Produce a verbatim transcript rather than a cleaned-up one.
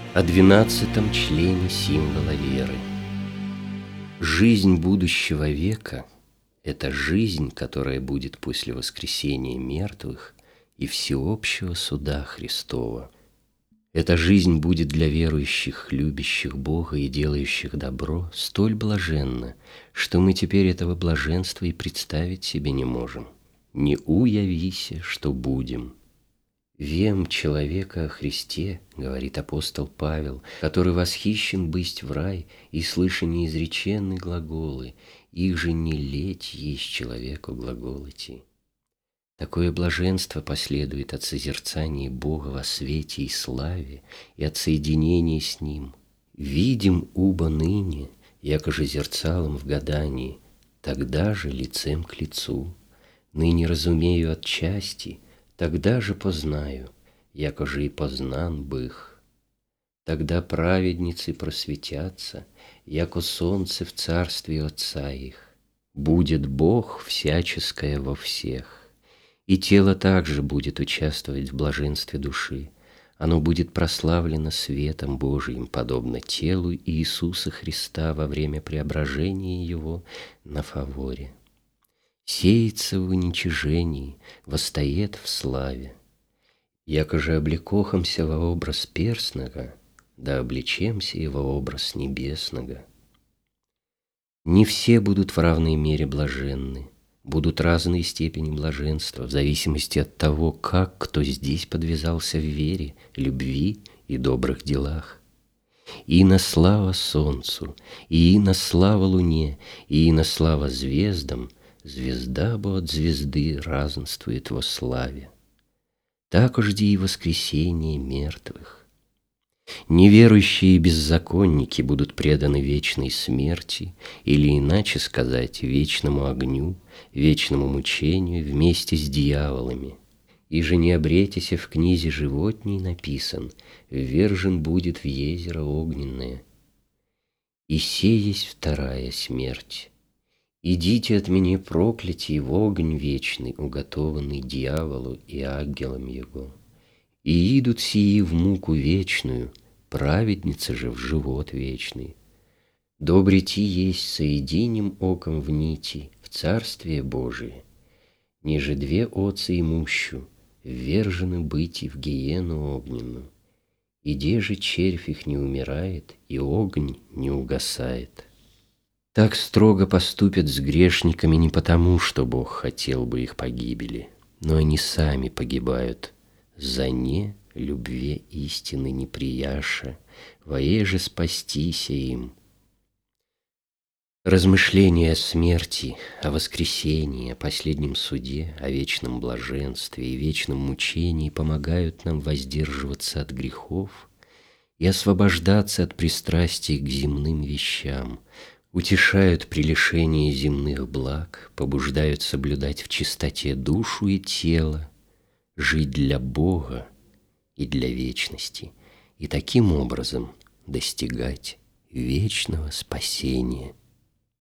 О двенадцатом члене символа веры. Жизнь будущего века – это жизнь, которая будет после воскресения мертвых и всеобщего суда Христова. Эта жизнь будет для верующих, любящих Бога и делающих добро столь блаженна, что мы теперь этого блаженства и представить себе не можем. «Не уявися, что будем». «Вем человека о Христе, — говорит апостол Павел, — который восхищен бысть в рай, и слыша неизреченны глаголы, их же не леть есть человеку глаголоти». Такое блаженство последует от созерцания Бога во свете и славе и от соединения с Ним. «Видим уба ныне, яко же зерцалом в гадании, тогда же лицем к лицу. Ныне разумею отчасти, тогда же познаю, яко же и познан бых. Тогда праведницы просветятся, яко солнце в царстве Отца их. Будет Бог всяческое во всех, и тело также будет участвовать в блаженстве души. Оно будет прославлено светом Божиим, подобно телу Иисуса Христа во время преображения Его на фаворе. Сеется в уничижении, восстает в славе. Яко же облекохомся во образ перстного, да облечемся и во образ небесного. Не все будут в равной мере блаженны, будут разные степени блаженства, в зависимости от того, как кто здесь подвязался в вере, любви и добрых делах. И на слава солнцу, и на слава луне, и на слава звездам, звезда бо от звезды разнствует во славе. Так жди и воскресение мертвых. Неверующие беззаконники будут преданы вечной смерти, или, иначе сказать, вечному огню, вечному мучению вместе с дьяволами. И же не обретися в книзе животней написан, ввержен будет в езеро огненное. И сей есть вторая смерть. Идите от меня, проклятие, в огонь вечный, уготованный дьяволу и ангелам его. И идут сии в муку вечную, праведницы же в живот вечный. Добрити есть соединим оком в нити в Царствие Божие, ниже две отцы имущу, ввержены быть и в гиену огненную, и де же червь их не умирает, и огонь не угасает. Так строго поступят с грешниками не потому, что Бог хотел бы их погибели, но они сами погибают за не любве истины неприяша, воеже спастися им. Размышления о смерти, о воскресении, о последнем суде, о вечном блаженстве и вечном мучении помогают нам воздерживаться от грехов и освобождаться от пристрастий к земным вещам, утешают при лишении земных благ, побуждают соблюдать в чистоте душу и тело, жить для Бога и для вечности, и таким образом достигать вечного спасения.